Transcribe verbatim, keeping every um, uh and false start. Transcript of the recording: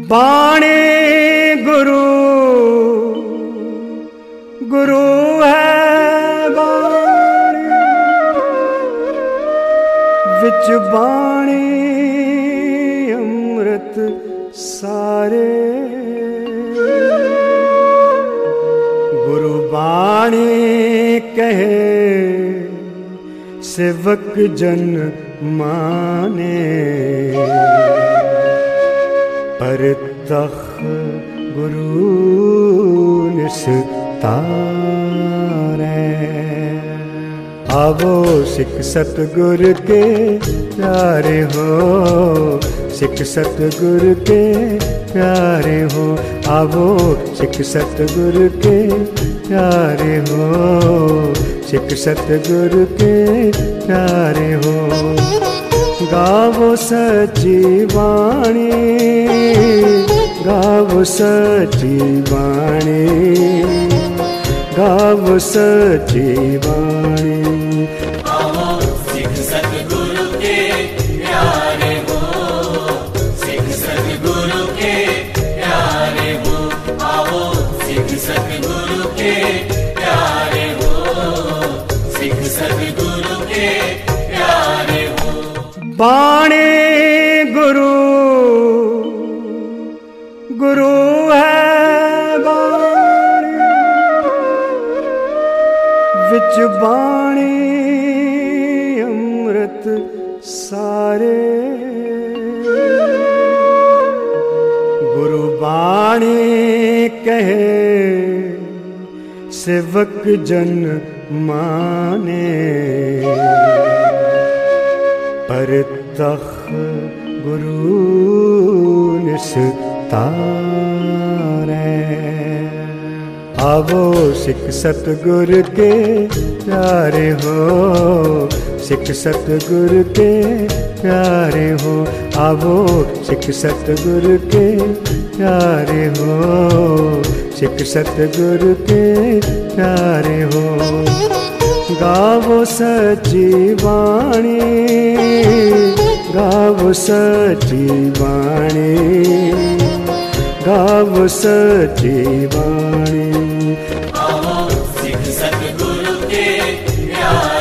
बाणी गुरु गुरु है बाणी विच बाणी अमृत सारे गुरु बाणी कहे सेवक जन माने पर तख गुरु निस्तारे। आवो सिख सतगुर के प्यारे हो, सिख सतगुर के प्यारे हो। आवो सिख सतगुर के प्यारे हो, सिख सतगुर के प्यारे हो। गावो सच्ची वाणी, गावो सच्ची वाणी, गावो सच्ची वाणी। आवो सिख सतगुरु के प्यारे हो, सिख सतगुरु के प्यारे हो। आवो सिख सतगुरु के प्यारे हो, सिख सतगुरु के प्यारे हो। बाणी गुरु गुरु है बाणी विच बाणी अमृत सारे गुरु बाणी कहे सेवक जन माने पर तख गुरु निस्तारे। आवो सिख सतगुर के प्यारे हो, सिख सतगुर के प्यारे हो। आवो सिख सतगुर के प्यारे हो, सिख सतगुर के प्यारे हो। गावो सच्ची वाणी, गावो सच्ची वाणी, गावो सच्ची वाणी। आवो सिख सतगुरु के प्यारे